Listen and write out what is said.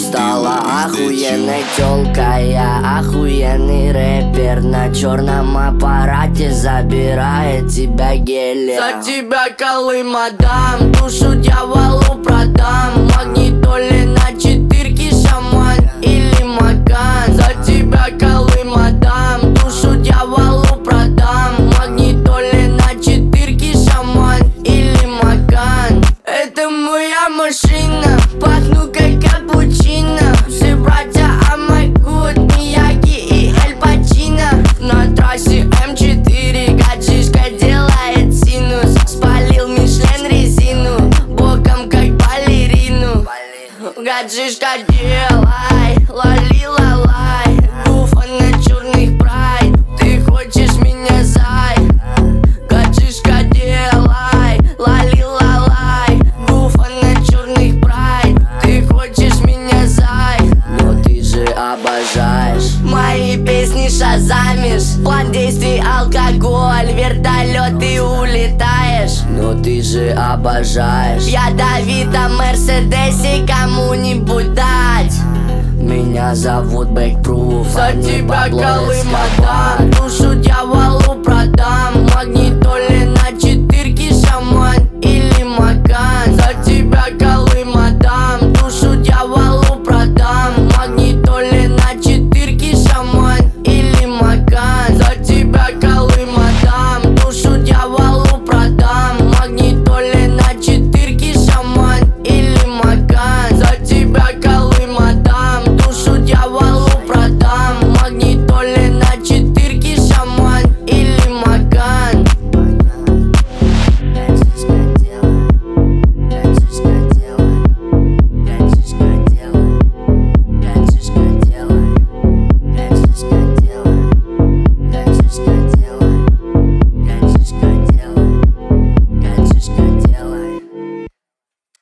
стала охуенной тёлкой. Я охуенный рэпер, на черном аппарате забирает тебя гелия. За тебя Колым отдам, душу дьяволу продам. Магнитоле на четырке, шаман или Маган. За тебя Колым отдам, душу дьяволу продам. Магнитоле на четырке, шаман или Маган. Это моя машина, пахну как капучино. Все братья Амагут, Мияги и Эль Пачино. На трассе М4 гаджишка делает синус. Спалил Мишлен резину, боком как балерину. Гаджишка делай, лали-лалай. Гуфа на черных прайд, ты хочешь меня, зай? Гаджишка делай, лали-лалай. Гуфа на черных прайд, ты хочешь меня, зай? Но ты же обожаешь Мои песни шазамишь. План действий алкоголь, вертолет ты улетаешь. но ты же обожаешь В ядовитом Мерседесе кому-нибудь дать. Меня зовут Бэкпруф, За а не тебя Пабло Колым Эскобар. отдам, душу дьяволу продам. Магнитоле